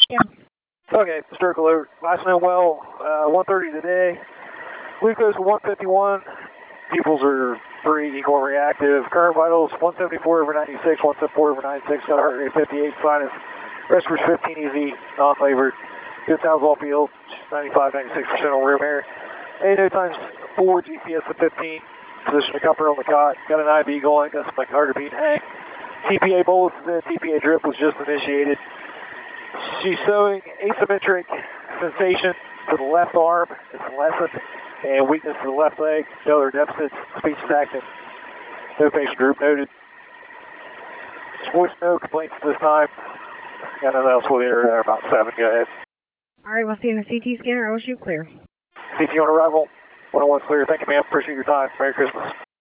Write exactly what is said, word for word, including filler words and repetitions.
Yeah. Okay, circle alert. Last known well, uh, one thirty today. Glucose one fifty-one. Pupils are three, equal reactive. Current vitals one seventy-four over ninety-six, one seventy-four over ninety-six. Got a heart rate fifty-eight. Sinus. Respiratory fifteen easy, non-flavored. Good sounds all field. ninety-five, ninety-six percent on room air. A N O times four, G P S of fifteen. Position the comfort on the cot. Got an I V going. Got some heart beat. Hey. T P A bolus and T P A drip was just initiated. She's showing asymmetric sensation to the left arm. It's lessened. And weakness to the left leg. No other deficits. Speech is active. No patient group noted. Voice no complaints at this time. Got nothing else with her. About seven. Go ahead. All right, we'll see you in the C T scanner. I'll shoot clear. C T on arrival. one oh one clear. Thank you, ma'am. Appreciate your time. Merry Christmas.